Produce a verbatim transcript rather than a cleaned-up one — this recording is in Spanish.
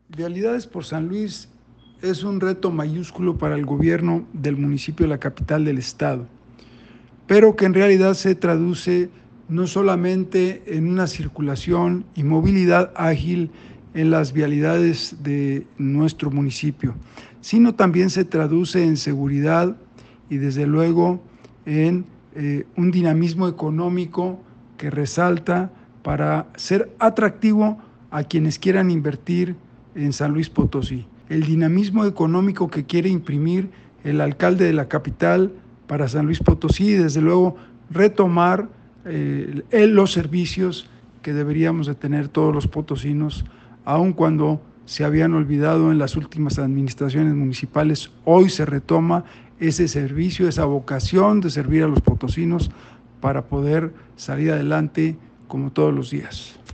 Vialidades por San Luis es un reto mayúsculo para el gobierno del municipio de la capital del estado, pero que en realidad se traduce no solamente en una circulación y movilidad ágil en las vialidades de nuestro municipio, sino también se traduce en seguridad y desde luego en eh, un dinamismo económico que resalta para ser atractivo a quienes quieran invertir en San Luis Potosí. El dinamismo económico que quiere imprimir el alcalde de la capital para San Luis Potosí y desde luego retomar eh, los servicios que deberíamos de tener todos los potosinos, aun cuando se habían olvidado en las últimas administraciones municipales. Hoy se retoma ese servicio, esa vocación de servir a los potosinos para poder salir adelante como todos los días.